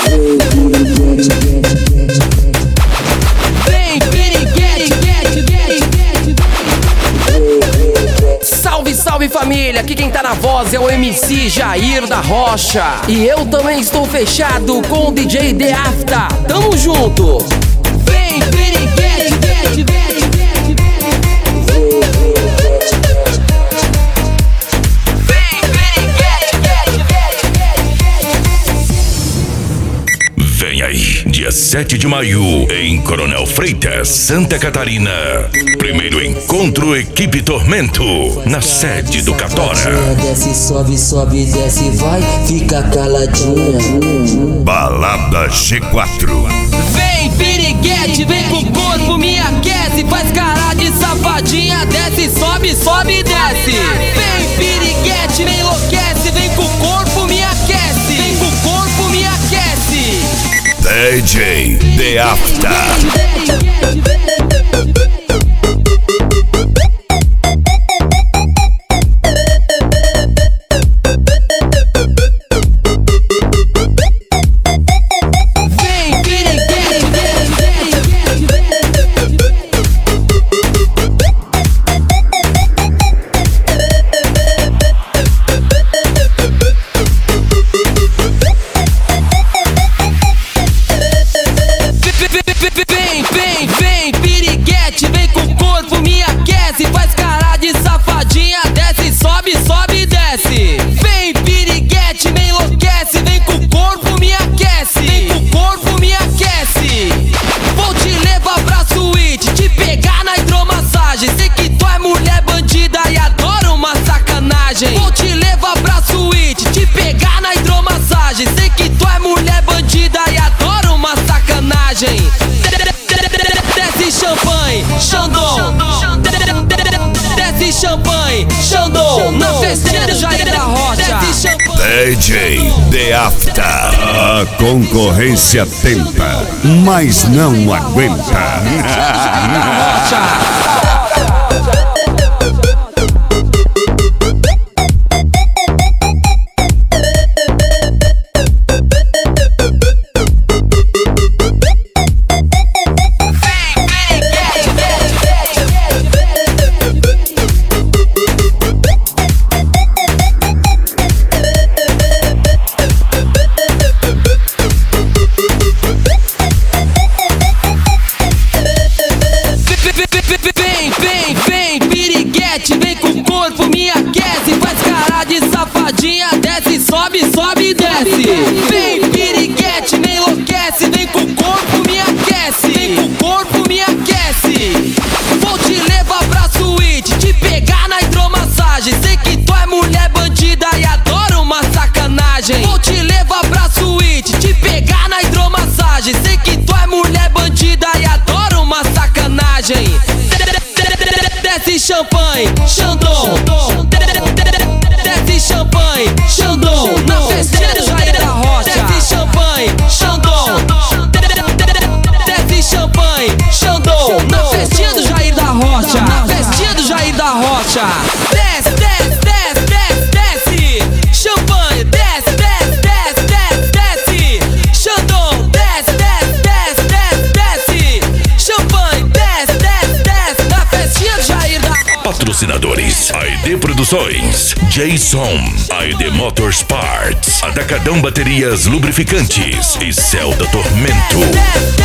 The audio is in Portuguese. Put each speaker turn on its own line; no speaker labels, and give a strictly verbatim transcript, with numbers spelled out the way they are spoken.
Vem, piriguete. Salve, salve família, aqui quem tá na voz é o M C Jair da Rocha. E eu também estou fechado com o D J The Afta. Tamo junto. Vem, piriguete.
Vem aí, dia sete de maio, em Coronel Freitas, Santa Catarina. Primeiro encontro Equipe Tormento, na sede do Catora.
Desce, sobe, sobe, desce, vai, fica caladinha.
Balada G quatro.
Vem, piriguete, vem com o corpo, me aquece, faz cara de safadinha, desce, sobe, sobe, desce. Vem, piriguete, me enlouquece, vem com o corpo, me aquece, vem com o corpo, me aquece.
D J The Afta.
Vou te levar pra suíte, te pegar na hidromassagem. Sei que tu é mulher bandida e adora uma sacanagem. Desce champanhe, Xandão. Desce champanhe, Xandão. Na festinha do Jair da Rocha.
D J The Afta. A concorrência tenta, mas não aguenta.
Vem com o corpo, me aquece, faz cara de safadinha, desce, sobe, sobe, desce. Vem, piriguete, me enlouquece, vem com o corpo, me aquece, vem com o corpo, me aquece. Vou te levar pra suíte, te pegar na hidromassagem. Sei que tu é mulher bandida e adora uma sacanagem. Vou te levar pra suíte, te pegar na hidromassagem. Sei que tu é mulher bandida e adora uma sacanagem. Desce champanhe, Xandão. Desce champanhe, Xandão. Na festinha do Jair da Rocha. Desce champanhe, Xandão. Desce champanhe, Xandão. Na festinha do Jair da Rocha. Na festinha do Jair da Rocha. Desce, desce, desce, desce, desce. Champanhe, desce, desce, desce, desce, desce. Xandão, desce, desce, desce, desce, desce. Champanhe, desce, desce, desce. Na festinha do Jair da Rocha.
Patrocinadores: A E D Produções, Jason, A E D Motorsports, Atacadão Baterias Lubrificantes e Celta Tormento.